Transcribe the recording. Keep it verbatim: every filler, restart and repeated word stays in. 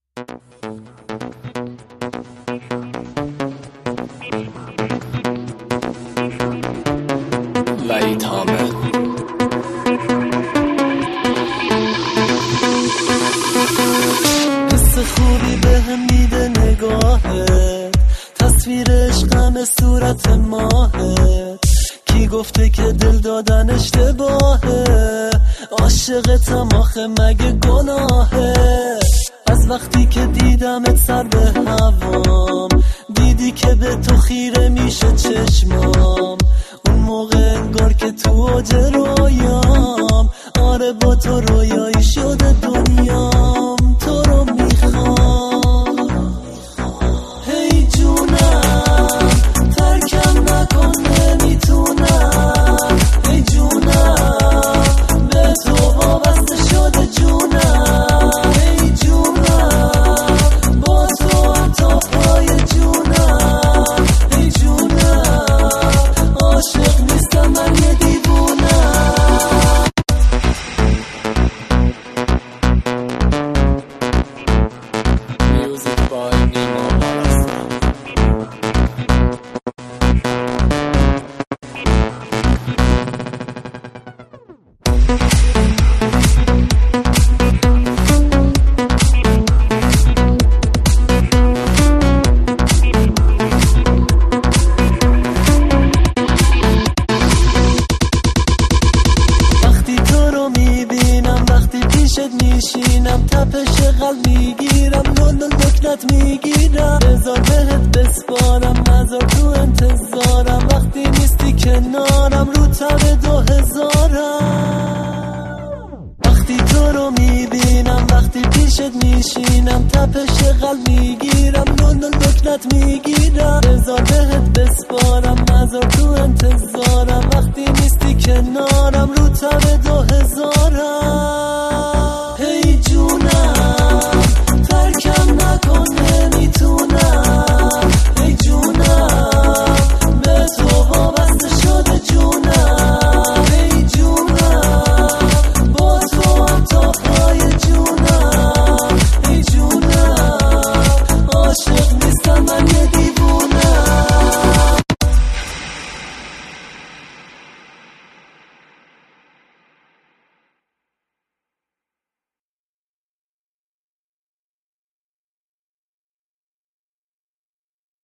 وحید حامد. حس خوبی به هم میده نگاهت، تصویر عشقم صورت ماهت. کی گفته که دل دادن اشتباهه؟ عاشقتم آخه مگه گناهه؟ از وقتی که دیدمت سر به هوام، دیدی که به تو خیره میشه چشمام. اون موقع انگار که تو اوج رویام، آره با تو رویایی شده دنیام. تو رو میخوام هی جونم، ترکم نکن نمیتونم. هی جونم به تو وابسته شده جونم. هی جونم با تو هم تا پای جونم. هی جونم عاشق نیستم من یه دیوونم. میوزیک بای نیما پرستو. میشینم تپش قلب میگیرم، نون نون دکنت میگیرم. بذار بهت بسپارم نظر تو انتظارم. وقتی نیستی کنارم رو تب دو هزارم. وقتی تو رو میبینم، وقتی پیشت میشینم تپش قلب میگیرم، نون نون دکنت میگیرم. بذار بهت بسپارم نظر تو انتظارم. وقتی نیستی کنارم رو تب دو هزارم.